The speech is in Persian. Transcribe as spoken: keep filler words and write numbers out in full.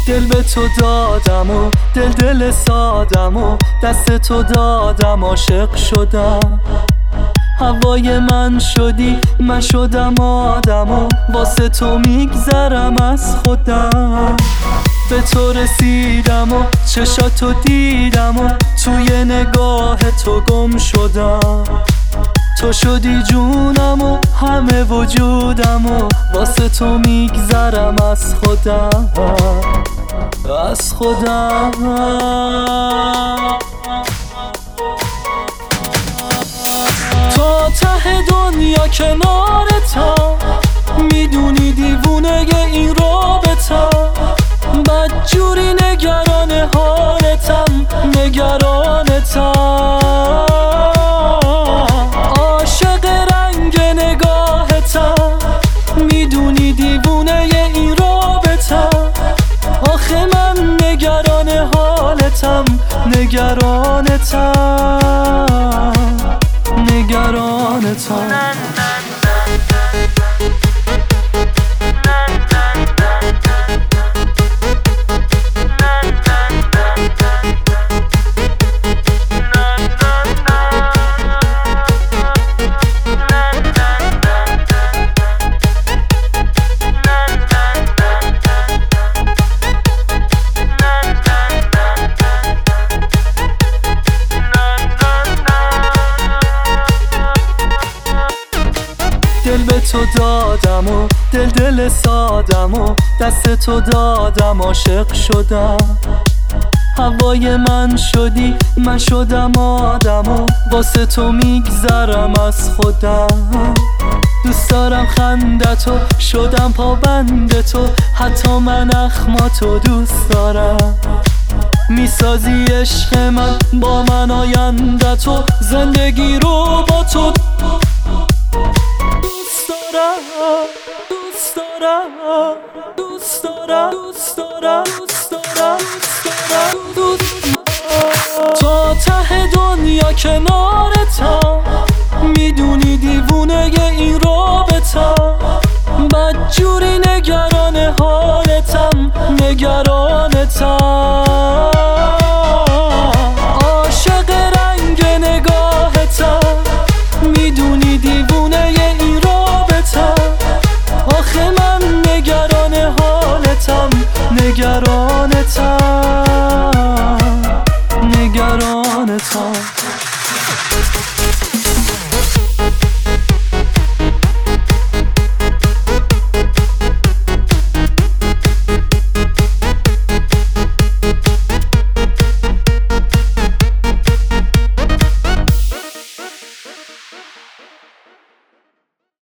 دل به تو دادم و دل دل سادم و دست تو دادم، عاشق شدم. هوای من شدی، من شدم آدم و واسه تو میگذرم از خودم. به تو رسیدم و چشاتو دیدم و توی نگاه تو گم شدم. تو شدی جونم و همه وجودم و واسه تو میگذرم از خودم، از خودم. تا ته دنیا کنارتم، میدونی دیوونه این رابطم. بدجوری نگران حالتم، نگرانتم. عاشق رنگ نگاهتم، میدونی دیوونه این رابطم. آخه من نگران حالتم، نگرانتم، نگرانتم. دل به تو دادم و دل دل سادم و دست تو دادم، عاشق شدم. هوای من شدی، من شدم آدم و واسه تو میگذرم از خودم. دوست دارم خندتو، شدم پابند تو، حتی من اخماتو دوست دارم. میسازی عشق من با من آینده تو، زندگی رو با تو دوست دارم، دوست دارم، دوست دارم، دوست دارم، دوست دارم، دوست دارم. تا ته دنیا کنارتم، میدونی دیوونه این رابطم. بدجوری نگران حالتم، نگرانتم. عاشق رنگ نگاهتم، میدونی دیوونه این رابطم. آخه من نگران حالتم، نگرانتم، نگرانتم.